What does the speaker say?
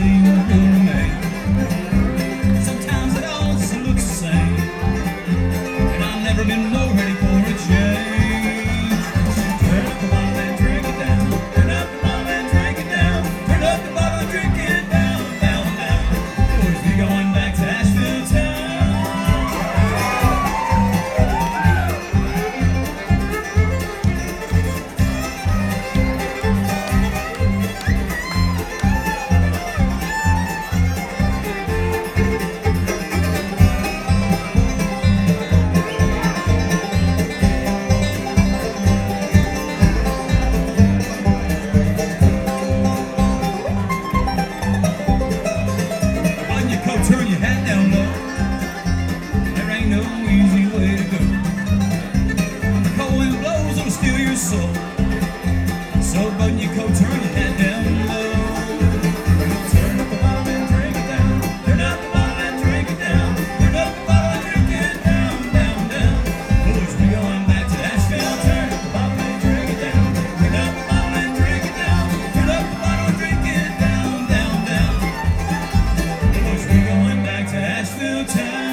seem real to me. Sometimes it all just looks the same, and I've never been more ready for a change. So turn up the bottle and drink it down. Turn up the bottle and drink it down. Turn up the bottle and drink it down, down, down. Boys, we going back to Asheville town. Turn your hat down low. There ain't no easy way to go. The cold wind blows, it'll steal your soul. So button your coat, turn your hat down low. Turn up the bottle and drink it down. Turn up the bottle and drink it down. Turn up the bottle and drink it down, down, down. Boys, we going back to Asheville. Turn up the bottle and drink it down. Turn up the bottle and drink it down. Turn up the bottle and drink it down, down, down. Boys, we going back to Asheville town.